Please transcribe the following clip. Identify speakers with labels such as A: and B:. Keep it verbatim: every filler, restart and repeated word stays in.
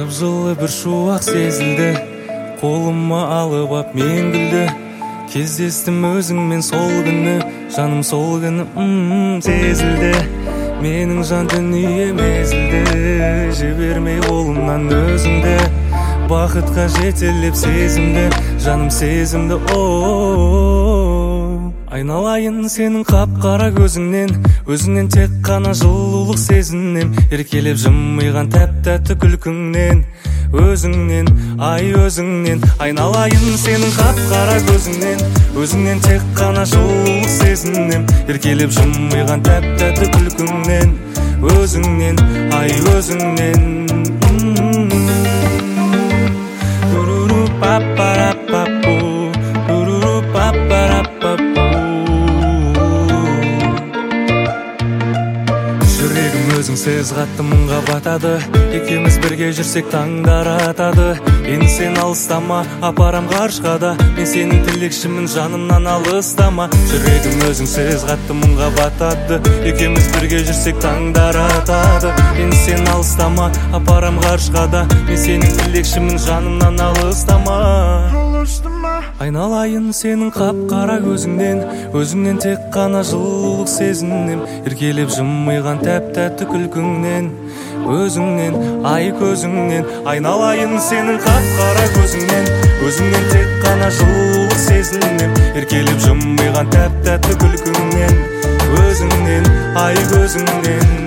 A: Жып-жылы бір шуақ сезілді, қолыма алып ап мен күлді. Кездестім өзіңмен сол күні, жаным сол күні м-м, сезілді. Менің жан дүнием езілді, жібермей қолымнан өзіңді. Бақытқа жетелеп сезімді, жаным сезімді. О, айналайын сенің қап-қара көзіңнен, өзіңнен тек қана жылулық сезінем. Еркелеп жымиған тәп-тәтті күлкіңнен, өзіңнен, ай өзіңнен. Айналайын сенің қап-қара көзіңнен, өзіңнен тек қана жылулық сезінем. Еркелеп жымиған тәп-тәтті күлкіңнен, өзіңнен, ай өзіңнен. Жүрегім өзіңсіз қатты мұңға батады, екеуміз бірге жүрсек таңдар атады. Енді сен алыстама, апарам ғарышқа да, мен сенің тілекшімін, жанымнан алыстама. Жүрегім өзіңсіз қатты мұңға батады, екеуміз бірге жүрсек таңдар атады. Енді сен алыстама, апарам ғарышқа да, мен сенің тілекшімін, жанымнан алыстама. Айналайын сенің қап-қара көзіңнен, өзіңнен тек қана жылулық сезінем. Еркелеп жымиған тәп-тәтті күлкіңнен, өзіңнен, ай көзіңнен. Айналайын сенің қап-қара көзіңнен, өзіңнен тек қана жылулық сезінем. Еркелеп жымиған тәп-тәтті күлкіңнен, өзіңнен, ай көзіңнен.